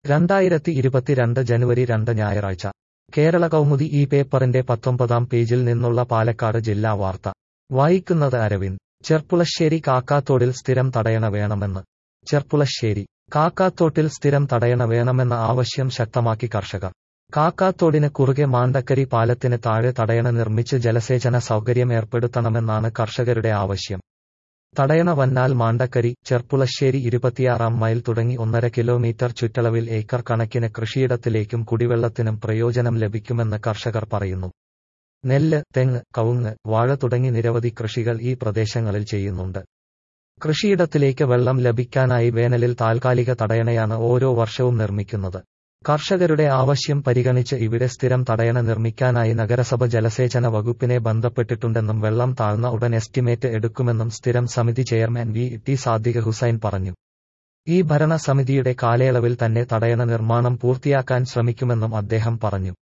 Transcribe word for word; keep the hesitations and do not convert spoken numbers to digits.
രണ്ടായിരത്തി ഇരുപത്തിരണ്ട് ജനുവരി രണ്ട് ഞായറാഴ്ച കേരള കൗമുദി ഈ പേപ്പറിന്റെ പത്തൊമ്പതാം പേജിൽ നിന്നുള്ള പാലക്കാട് ജില്ലാ വാർത്ത വായിക്കുന്നത് അരവിന്ദ്. ചെർപ്പുളശ്ശേരി കാക്കാത്തോടിൽ സ്ഥിരം തടയണ വേണമെന്ന്. ചെർപ്പുളശ്ശേരി കാക്കാത്തോട്ടിൽ സ്ഥിരം തടയണ വേണമെന്ന ആവശ്യം ശക്തമാക്കി കർഷകർ. കാക്കാത്തോടിന് കുറുകെ മാണ്ടക്കരി പാലത്തിന് താഴെ തടയണ നിർമ്മിച്ച് ജലസേചന സൗകര്യം ഏർപ്പെടുത്തണമെന്നാണ് കർഷകരുടെ ആവശ്യം. തടയണ വന്നാൽ മാണ്ടക്കരി, ചെർപ്പുളശ്ശേരി ഇരുപത്തിയാറാം മൈൽ തുടങ്ങി ഒന്നര കിലോമീറ്റർ ചുറ്റളവിൽ ഏക്കർ കണക്കിന് കൃഷിയിടത്തിലേക്കും കുടിവെള്ളത്തിനും പ്രയോജനം ലഭിക്കുമെന്ന് കർഷകർ പറയുന്നു. നെല്ല്, തെങ്ങ്, കവുങ്ങ്, വാഴ തുടങ്ങി നിരവധി കൃഷികൾ ഈ പ്രദേശങ്ങളിൽ ചെയ്യുന്നുണ്ട്. കൃഷിയിടത്തിലേക്ക് വെള്ളം ലഭിക്കാനായി വേനലിൽ താൽക്കാലിക തടയണയാണ് ഓരോ വർഷവും നിർമ്മിക്കുന്നത്. കർഷകരുടെ ആവശ്യം പരിഗണിച്ച് ഇവിടെ സ്ഥിരം തടയണ നിർമ്മിക്കാനായി നഗരസഭ ജലസേചന വകുപ്പിനെ ബന്ധപ്പെട്ടിട്ടുണ്ടെന്നും വെള്ളം താഴ്ന്ന ഉടൻ എസ്റ്റിമേറ്റ് എടുക്കുമെന്നും സ്ഥിരം സമിതി chairman V T Sadiq Hussain പറഞ്ഞു. ഈ ഭരണ സമിതിയുടെ കാലയളവിൽ തന്നെ തടയണ നിർമ്മാണം പൂർത്തിയാക്കാൻ ശ്രമിക്കുമെന്നും അദ്ദേഹം പറഞ്ഞു.